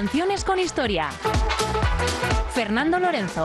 Canciones con historia. Fernando Lorenzo.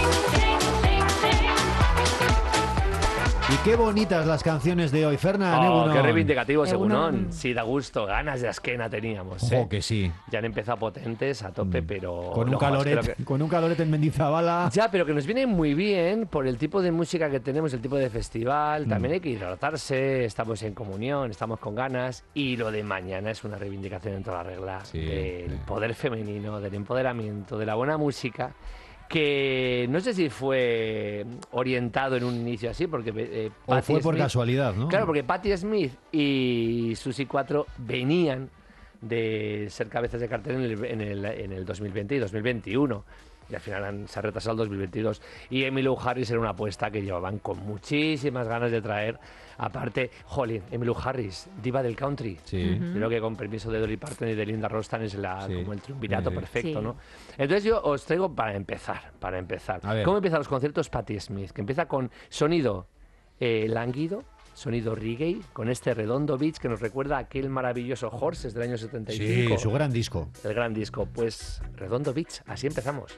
Y qué bonitas las canciones de hoy, Fernán. Oh, qué reivindicativo, según sí, da gusto. Ganas de asquena teníamos. Ojo que sí. Ya han empezado potentes, a tope, pero... Con un caloret en Mendizabala. Ya, pero que nos viene muy bien por el tipo de música que tenemos, el tipo de festival. También hay que hidratarse, estamos en comunión, estamos con ganas. Y lo de mañana es una reivindicación en toda regla del poder femenino, del empoderamiento, de la buena música, que no sé si fue orientado en un inicio así, porque o fue por Smith, casualidad, ¿no? Claro, porque Patti Smith y Susi 4 venían de ser cabezas de cartel en el 2020 y 2021. Y al final se ha retrasado el 2022. Y Emmylou Harris era una apuesta que llevaban con muchísimas ganas de traer. Aparte, jolín, Emmylou Harris, diva del country. Sí. Creo que con permiso de Dolly Parton y de Linda Ronstadt es como el triunvirato perfecto, ¿no? Entonces yo os traigo para empezar. ¿Cómo empiezan los conciertos Patti Smith? Que empieza con sonido lánguido, sonido reggae, con este Redondo Beach que nos recuerda a aquel maravilloso Horses del año 75. Sí, su gran disco. El gran disco. Pues Redondo Beach, así empezamos.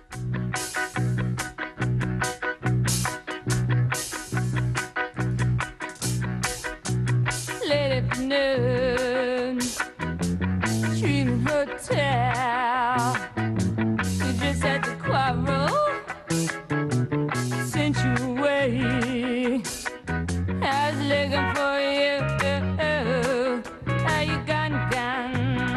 Late afternoon, Dream Hotel. You just had to quarrel, sent you away. I was looking for you. How you gone?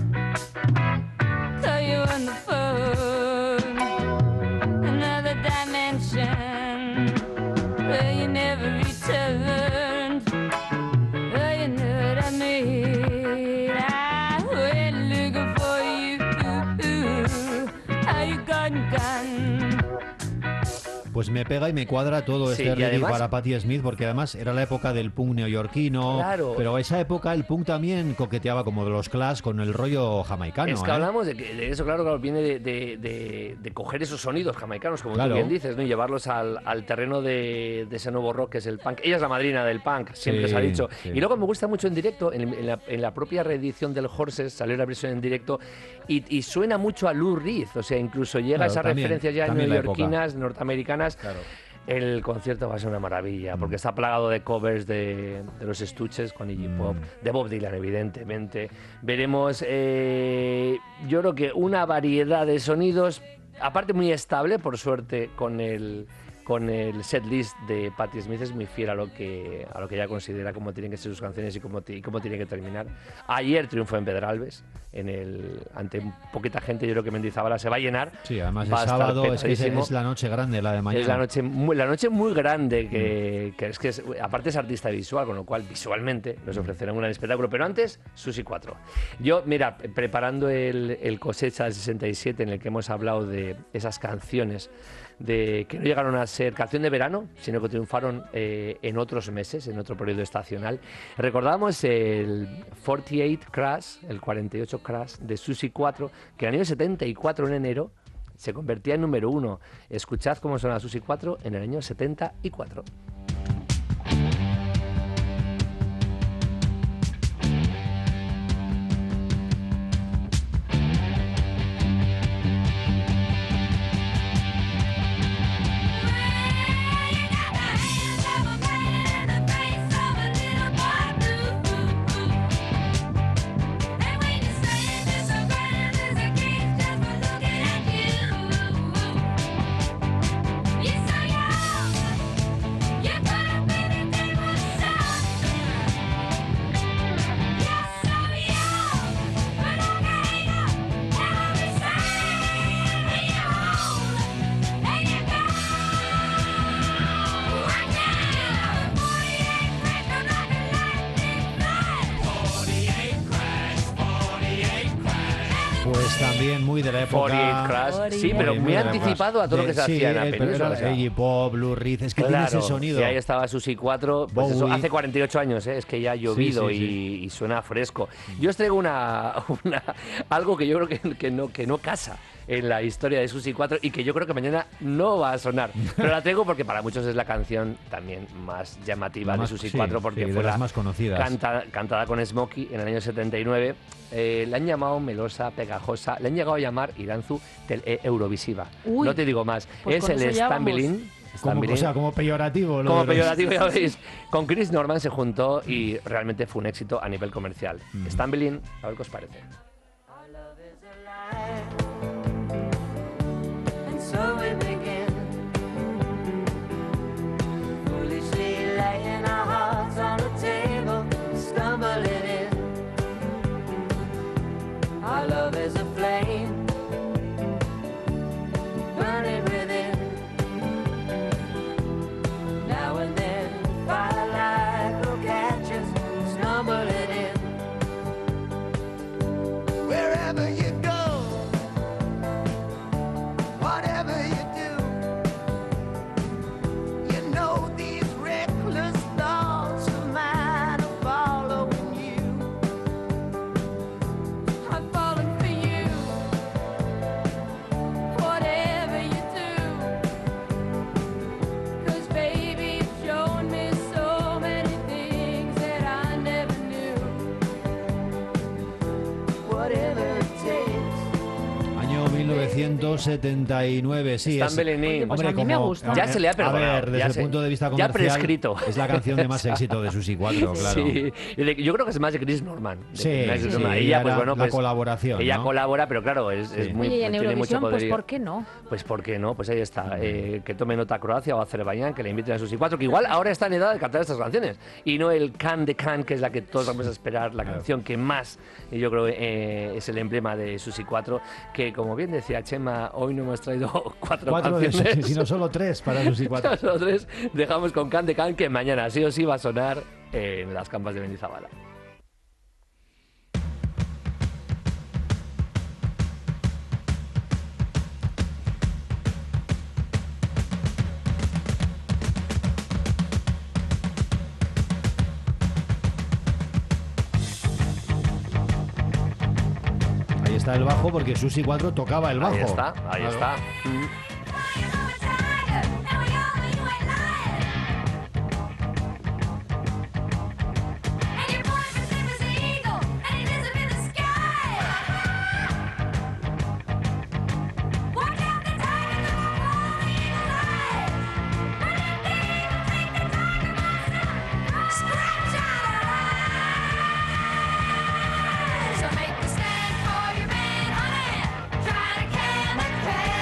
Call you on the phone. Another dimension where you never returned. Oh, you know what I mean. I went looking for you. How you gone? Pues me pega y me cuadra todo este reggae además, para Patti Smith, porque además era la época del punk neoyorquino, claro, pero esa época el punk también coqueteaba como de los Clash con el rollo jamaicano. Es que hablamos de eso, claro, viene de coger esos sonidos jamaicanos, como tú bien dices, ¿no? Y llevarlos al terreno de ese nuevo rock que es el punk. Ella es la madrina del punk, siempre se ha dicho. Sí. Y luego me gusta mucho en directo, en la propia reedición del Horses, salió la versión en directo, y suena mucho a Lou Reed, o sea, incluso llega a esas referencias ya neoyorquinas, norteamericanas. Claro. El concierto va a ser una maravilla, porque está plagado de covers de los Stooges con Iggy Pop, de Bob Dylan, evidentemente. Veremos, yo creo que una variedad de sonidos, aparte muy estable, por suerte, con el setlist de Patti Smith es muy fiel a lo que ella considera cómo tienen que ser sus canciones y cómo tienen que terminar. Ayer triunfó en Pedralbes, ante poquita gente. Yo creo que Mendizabala se va a llenar. Sí, además el sábado es la noche grande, la de mañana. Es la noche muy grande, que aparte es artista visual, con lo cual visualmente nos ofrecerán un gran espectáculo. Pero antes, Susi 4. Yo, mira, preparando el Cosecha del 67, en el que hemos hablado de esas canciones que no llegaron a ser canción de verano, sino que triunfaron en otros meses, en otro periodo estacional. Recordamos el 48 Crash, el 48 Crash de Susi 4, que en el año 74, en enero, se convertía en número 1. Escuchad cómo suena Susi 4 en el año 74. Pues también muy de la época. 48 Crash, sí, pero muy anticipado a todo lo que se hacía en la península. Pero Iggy Pop, Lou Reed, es que tiene ese sonido. Y ahí estaba Susi 4, pues eso, hace 48 años, es que ya ha llovido y suena fresco. Yo os traigo algo que yo creo que no casa. en la historia de Susi 4 y que yo creo que mañana no va a sonar. Pero la traigo porque para muchos es la canción también más llamativa de Susi 4 porque de fue las la más conocidas. cantada con Smokey en el año 79. Le han llamado melosa, pegajosa, le han llegado a llamar Iranzu Eurovisiva. Uy, No te digo más. pues Es con el eso ya Stambilin. O sea, como peyorativo. Como peyorativo, ya veis. Con Chris Norman se juntó y realmente fue un éxito a nivel comercial. Stambilin, a ver qué os parece. And so we begin, foolishly laying our hearts on the table, stumbling in. Our love is a flame, burning within. Now and then, firelight will catch us, stumbling in. Wherever you go, whatever you do, you know these reckless thoughts of mine are following you. I'm falling for you, whatever you do. 'Cause baby, you've shown me so many things that I never knew. Whatever it takes. Año 1979, sí. Stambilin. Oye, pues a mí me gusta. Ya se le ha perdonado. A ver, desde ya el se- punto de vista ya comercial, prescrito. es la canción de más éxito de Susi 4, claro. Sí, yo creo que es más de Chris Norman. Sí, de Chris Norman. sí, Ella, era pues bueno, la pues, colaboración, Ella ¿no? colabora, pero claro, es Sí. muy, Oye, y en tiene mucho Eurovisión, pues poderío. ¿por qué no? Pues ¿por qué no? Pues ahí está. Que tome nota Croacia o Azerbaiyán, que le inviten a Susi 4, que igual ahora está en edad de cantar estas canciones. Y no el Can de Can, que es la que todos vamos a esperar, la canción que más, y yo creo, es el emblema de Susi 4, que como bien decía Chema, hoy no hemos traído cuatro Cuatro de canciones. Susi, sino solo 3 para Susi 4. Nosotros dejamos con Can de Can, que mañana sí o sí va a sonar en las campas de Mendizabala. Ahí está el bajo porque Susi 4 tocaba el bajo. Ahí está, ahí Claro. está. So make a stand for your man, honey. Try to can the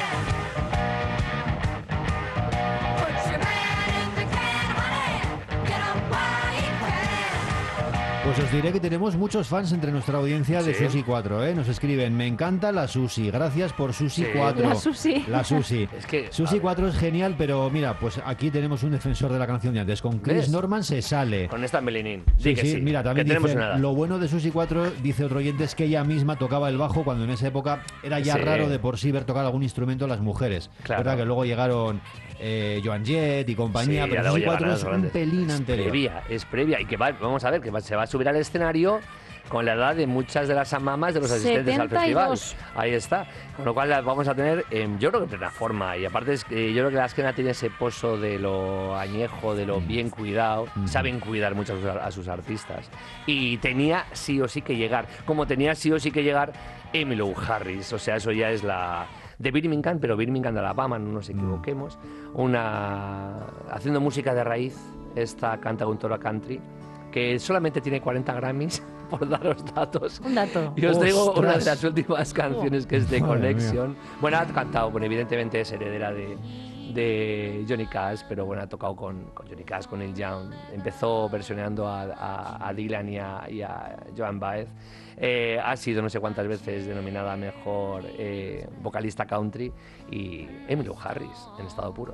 can. Put your man in the can, honey. Get up while you can. Pues os diré que tenemos muchos fans entre nuestra audiencia de Sí. Susi 4, ¿eh? Nos escriben, me encanta la Susi, gracias por Susi Sí. 4. La Susi. La Susi. Es que, Susi a 4 es genial, pero mira, pues aquí tenemos un defensor de la canción de antes. Con Chris ¿Ves? Norman se sale. Con esta Melinín. Sí, que sí, mira, también que tenemos dicen, nada. lo bueno de Susi 4, dice otro oyente, es que ella misma tocaba el bajo cuando en esa época era ya Sí. raro de por sí ver tocar algún instrumento a las mujeres. Claro. ¿Verdad? Que luego llegaron Joan Jett y compañía, Sí, pero ya luego Susi 4 llegarán es los un grandes. pelín anterior. Es previa. Y que vamos a ver, se va a subir al escenario con la edad de muchas de las mamás de los asistentes al festival. 72. Ahí está. Con lo cual las vamos a tener, yo creo que en plena forma. Y aparte, yo creo que la Asquena tiene ese pozo de lo añejo, de lo bien cuidado. Saben cuidar mucho a sus artistas. Y tenía sí o sí que llegar. Como tenía sí o sí que llegar Emmylou Harris. O sea, eso ya es la... de Birmingham, pero Birmingham de Alabama, no nos equivoquemos. Haciendo música de raíz, esta cantautora country, que solamente tiene 40 Grammys, por daros datos. Un dato. Y os digo una de ¡Ostras! las últimas canciones que es de Madre Connection. Bueno, ha cantado, bueno, evidentemente es heredera de Johnny Cash, pero bueno, ha tocado con Johnny Cash, con Neil Young. Empezó versioneando a Dylan y a Joan Baez. Ha sido no sé cuántas veces denominada mejor vocalista country, y Emmylou Harris en estado puro.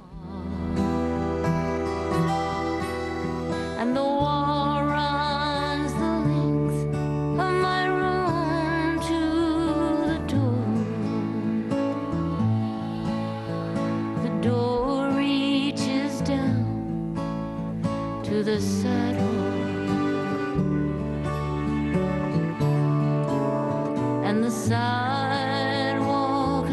And the wall runs the length of my room to the door. The door reaches down to the sidewalk, and the sidewalk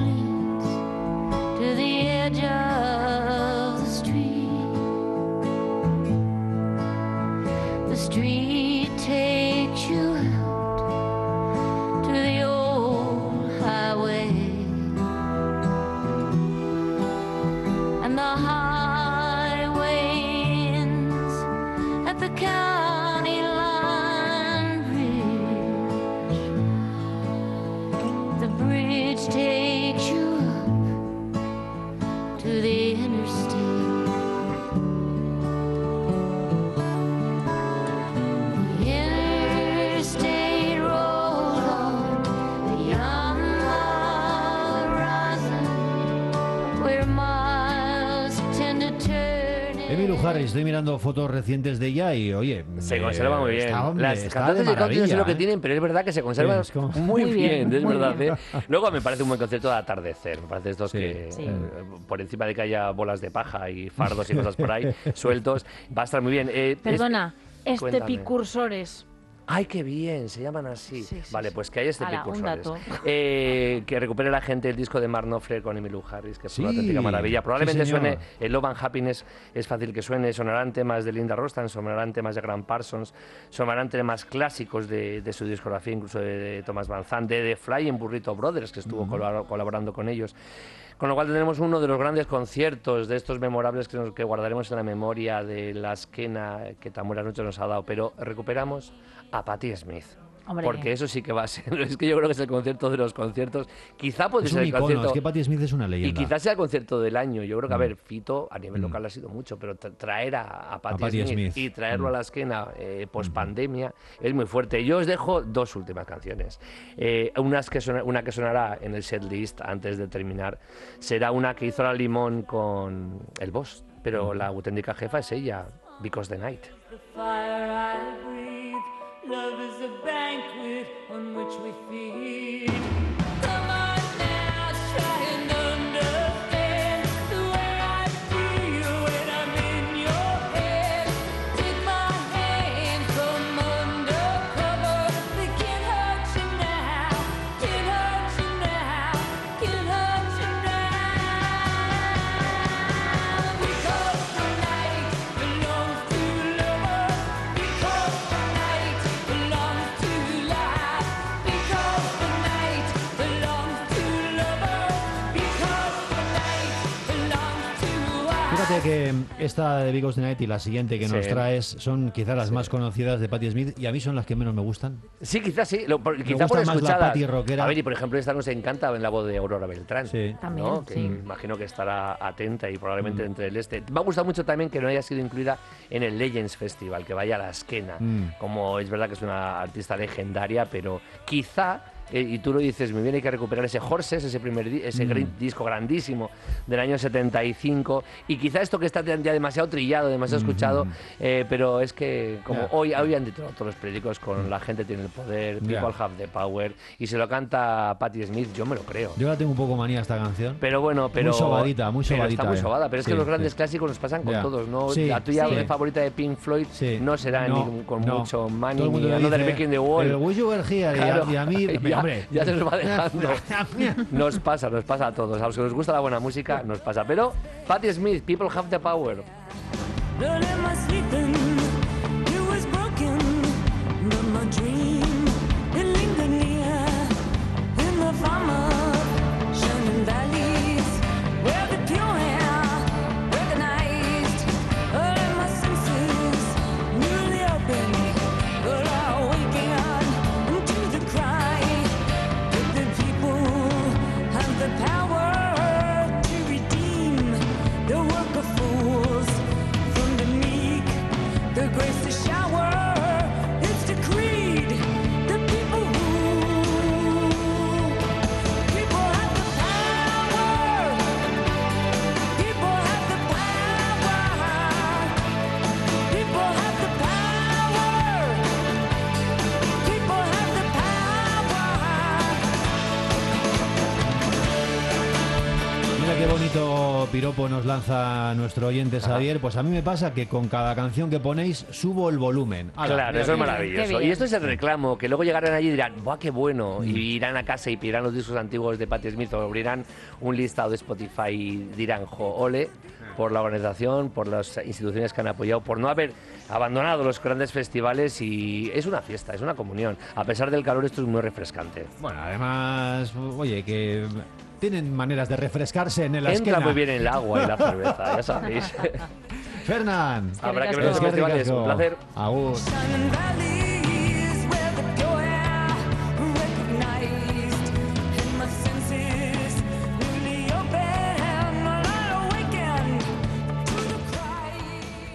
Harris, estoy mirando fotos recientes de ella y, oye... Se conserva muy bien. Está, hombre, Las está cantantes de country no sé lo que ¿eh? tienen, pero es verdad que se conservan Sí, es como- muy bien, es muy verdad. bien. Luego me parece un buen concierto de atardecer. Me parece estos Sí. que, Sí. por encima de que haya bolas de paja y fardos y cosas por ahí sueltos, va a estar muy bien. Perdona, cuéntame. Estepicursores. ¡Ay, qué bien! Se llaman así. Sí, sí, Vale, sí. pues que hay este Ala, un precursores. dato. Que recupere la gente el disco de Mark Knopfler con Emmylou Harris, que es una Sí, auténtica maravilla. Probablemente sí, señor. suene el Love and Happiness, es fácil que suene. Sonarán temas de Linda Ronstadt, sonarán temas de Graham Parsons, sonarán temas clásicos de su discografía, incluso de Thomas Van Zandt, de The Flying Burrito Brothers, que estuvo colaborando con ellos. Con lo cual tendremos uno de los grandes conciertos de estos memorables que guardaremos en la memoria de la esquena que tan buenas noches nos ha dado. Pero recuperamos a Patti Smith. Hombre. Porque eso sí que va a ser. Es que yo creo que es el concierto de los conciertos. Quizá puede Es ser un el icono, concierto. es que Patti Smith es una Y leyenda. quizás sea el concierto del año. Yo creo que, a ver, Fito a nivel local ha sido mucho, pero traer a Patti Patti Smith, Smith. y traerlo a la esquena post pandemia es muy fuerte. Yo os dejo dos últimas canciones. Una que sonará en el setlist antes de terminar será una que hizo la Limón con el Boss, pero la auténtica jefa es ella, Because the Night. The fire I breathe, love is a banquet on which we feed. Come on now, try and understand the way I feel when I'm in your head. Take my hand from undercover. They can't hurt you now, can't hurt you now, can't hurt you now. Because the night belongs to lovers. Because the night belongs to life. Because the night belongs to lovers. Because the night belongs to us. Fíjate que esta de Because the Night y la siguiente que nos Sí. traes son quizás las más conocidas de Patti Smith y a mí son las que menos me gustan. Sí, quizás sí. Quizás gusta por más la escuchadas. Patti rockera. A ver, y por ejemplo, esta nos encanta en la voz de Aurora Beltrán. Sí. También, ¿no? Que sí. imagino que estará atenta y probablemente entre el este. Me ha gustado mucho también que no haya sido incluida en el Legends Festival, que vaya a la esquena. Como es verdad que es una artista legendaria, pero quizá. Y tú lo dices muy bien, hay que recuperar ese Horses, ese disco grandísimo del año 75, y quizá esto que está ya demasiado trillado, demasiado escuchado, pero es que como Ya. hoy han dicho todos los periódicos con la gente tiene el poder, Ya. people have the power, y se lo canta Patti Smith, yo me lo creo. Yo la tengo un poco manía a esta canción. Pero bueno, pero... Muy sobadita, muy pero sobadita, está muy sobada, pero es sí, que los grandes sí. clásicos nos pasan con Ya. todos, ¿no? Sí, La tuya sí. favorita de Pink Floyd Sí. no será No, ni con no. mucho money Todo el mundo ni le Another dice, Brick in the Wall. "Pero Wish You Were Here", Claro. y a mí, ya, hombre. ya se nos va dejando. Nos pasa a todos. A los que nos gusta la buena música, nos pasa. Pero Patti Smith, People Have the Power. Early in my sleeping, it was broken, but my dream, it lingered near in the farmer, shining valleys, where the pure air recognized. Early my senses, newly open, but are waking up into the cry that the people have the power to redeem the work of fools. From the meek, the grace to shower, it's decreed the people rule. People have the power. People have the power. People have the power. People have the power. Mira qué bonito piropo nos lanza nuestro oyente Xavier. Pues a mí me pasa que con cada canción que ponéis subo el volumen. Ala, Claro, mira eso es qué bien. maravilloso. qué bien. Y esto es el reclamo, que luego llegarán allí y dirán, ¡buah, qué bueno! Y irán a casa y pedirán los discos antiguos de Patti Smith o abrirán un listado de Spotify y dirán, jo, ole, por la organización, por las instituciones que han apoyado, por no haber abandonado los grandes festivales, y es una fiesta, es una comunión. A pesar del calor, esto es muy refrescante. Bueno, además, oye, que tienen maneras de refrescarse en la Entra esquena. muy bien el agua y la cerveza, ya sabéis. Fernán. Habrá que ricasco. ver los Es que festivales. ricasco. Un placer. Agur. Shining valley.